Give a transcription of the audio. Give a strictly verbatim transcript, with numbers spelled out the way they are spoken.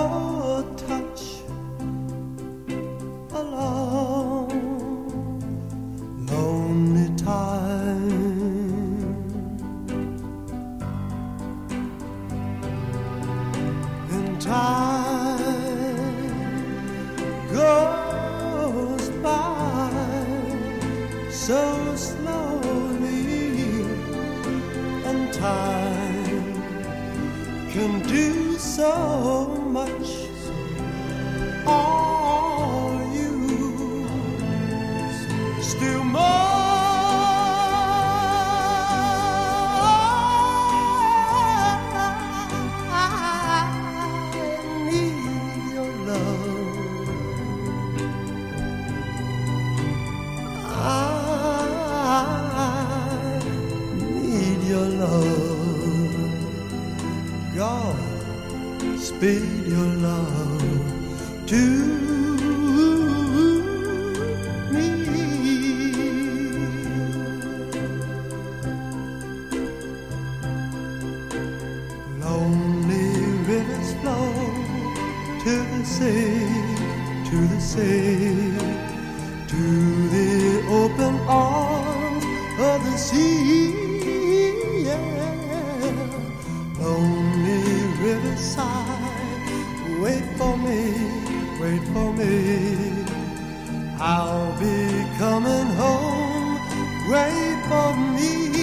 your touch a long, lonely time. And time goes by so slowly, and time can do so much. Are you still more? I need your love. I need your love. God, speed your love to me. Lonely rivers flow to the sea, to the sea, to the open arms of the sea. Yeah. Lonely riverside, wait for me, wait for me. I'll be coming home, wait for me.